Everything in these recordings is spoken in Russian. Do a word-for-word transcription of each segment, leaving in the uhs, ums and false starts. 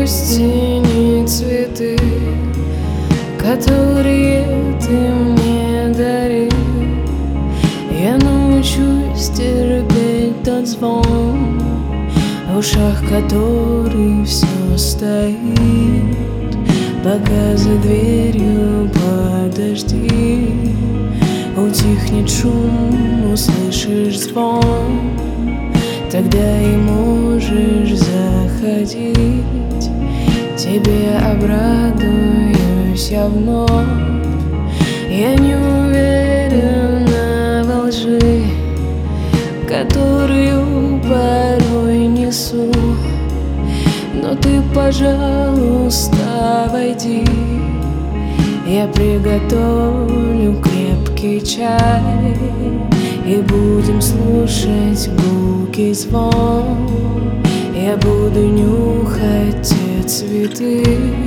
научусь ценить цветы, которые ты мне дарил. Я научусь терпеть тот звон в ушах, который все стоит, пока за дверью подожди утихнет шум, услышишь звон, тогда и можешь заходить. Тебе обрадуюсь я вновь. Я не уверена во лжи, которую порой несу, но ты, пожалуйста, войди. Я приготовлю крепкий чай, и будем слушать гулкий звон. Я буду нюхать те цветы,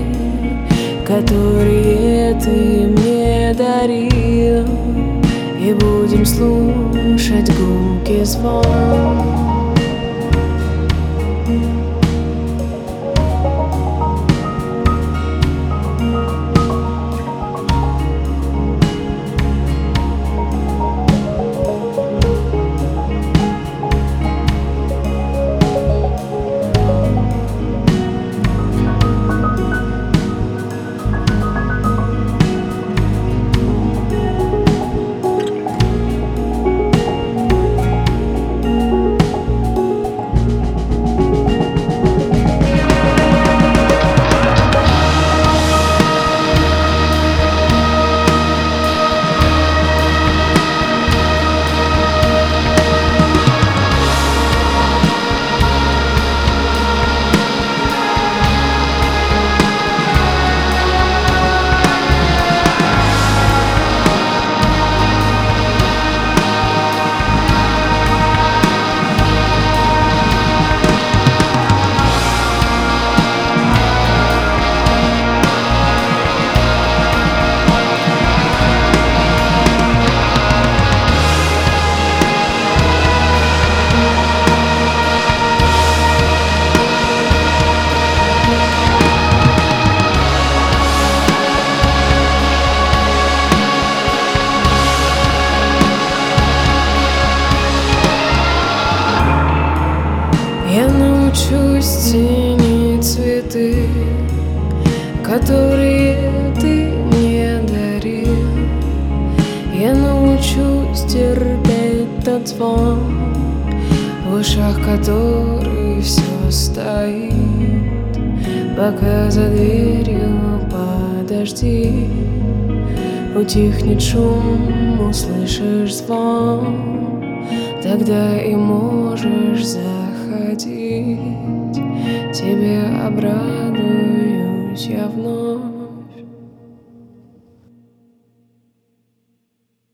которые ты мне дарил, и будем слушать гулкий звон. Я научусь ценить цветы, которые ты мне дарил. Я научусь терпеть тот звон в ушах, который все стоит, пока за дверью подожди утихнет шум, услышишь звон, тогда и можешь заходить. Тебе обрадуюсь я вновь.